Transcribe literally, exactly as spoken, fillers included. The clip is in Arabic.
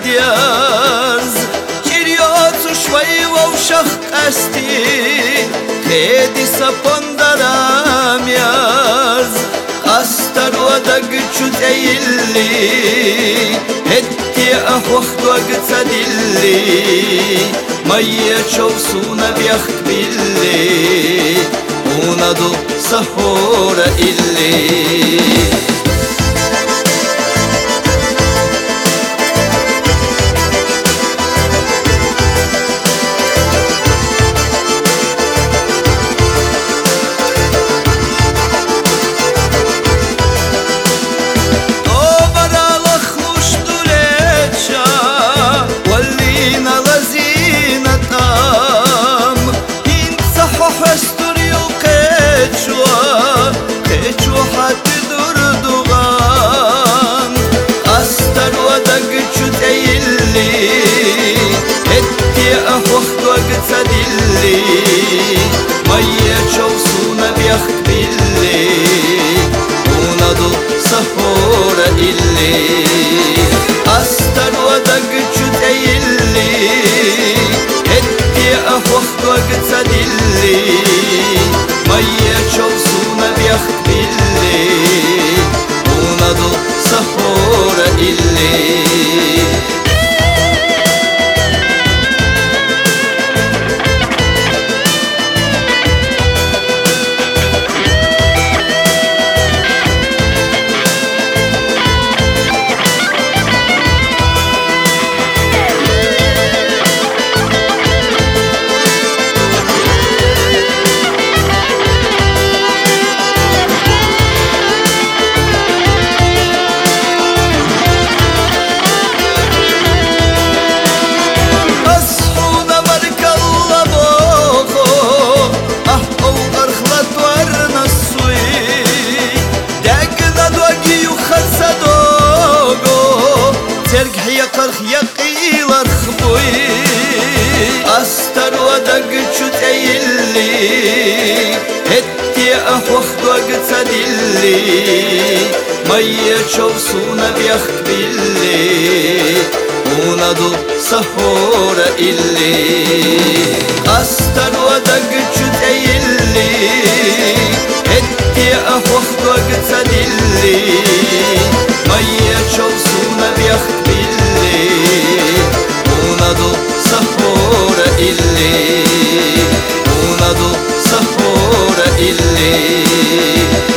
دياز كيريوت شوي ووشخ قستي خيدي سبندرام ياز قستر ودق جد ايلي هدي اخوخت وقت سدلي مية شوسونا بيخت باللي ونادو سهورة إلي سدلي مية شوسونا بيخت باللي ونادو سهورة إلي أستر ودق جد ايلي هدي أخوخت وقت سدلي مية شوسونا بيخت باللي ونادو سهورة إلي قرخ يقيل رخبوي أستر ودق جد ايلي هدي أخوخت وقت سدلي مية شوسونا بيخت باللي ونادو سهورة إلي أستر ودق جد ايلي هدي أخوخت وقت سدلي مية شوسونا بيخت باللي ونادو سهورة إلي ونادو سهورة إلي